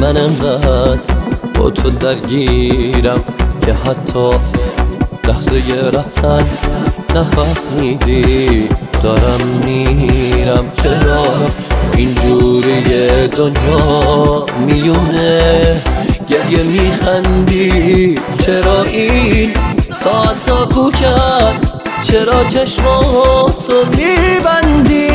من انقدر با تو درگیرم که حتی لحظه رفتن نفهمیدی دارم میرم. چرا اینجوری دنیا میونه گریه میخندی؟ چرا این ساعتا کوکن؟ چرا چشماتو میبندی؟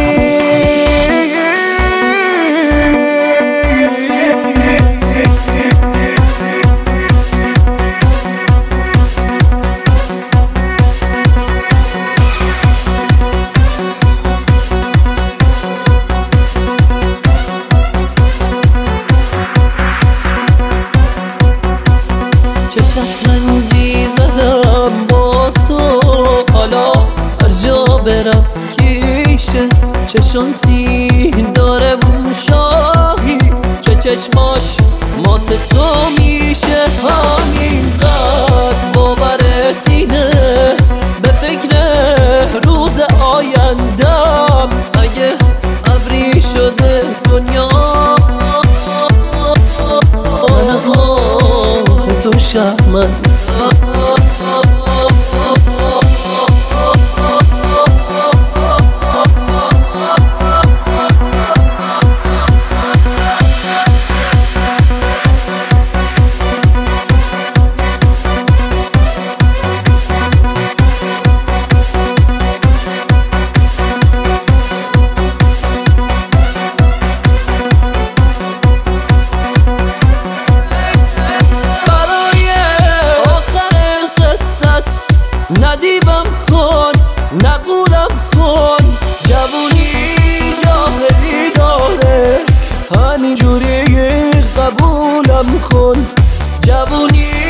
چه شطرنجی زدم با تو، حالا هر جا برم کیشه. چه شانسی داره اون شاهی که چشماش مات تو میشه. همینقدر باورت اینه به فکر روز آیندم، اگه ابری شده دنیا من از ماه تو شهرمند. ندیبم کن نقولم کن، جوونی جاهلی داره، همینجوری قبولم کن. جوونی